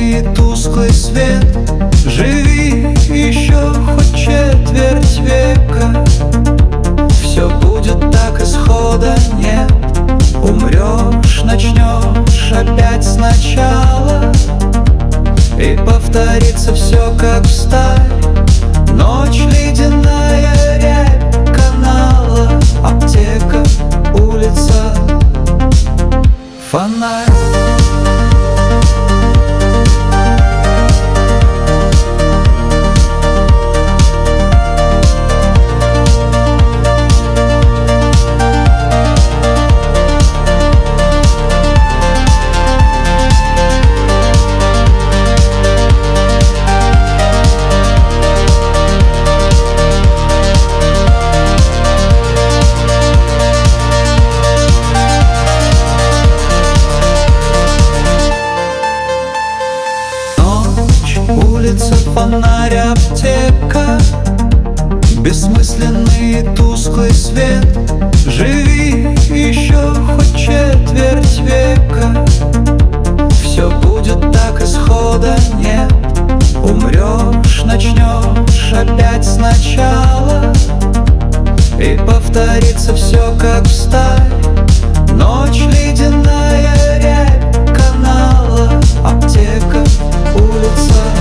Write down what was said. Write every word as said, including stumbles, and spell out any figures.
бессмысленный и тусклый свет. Живи еще хоть четверть века, все будет так, исхода нет. Умрешь, начнешь опять сначала, и повторится все как встарь. Ночь ледяная, рябь канала, аптека, улица, фонарь. Улица, фонарь, аптека, бессмысленный и тусклый свет. Живи еще хоть четверть века, все будет так, исхода нет. Умрешь, начнешь опять сначала, и повторится все как встарь. Ночь ледяная, рябь канала, аптека, улица,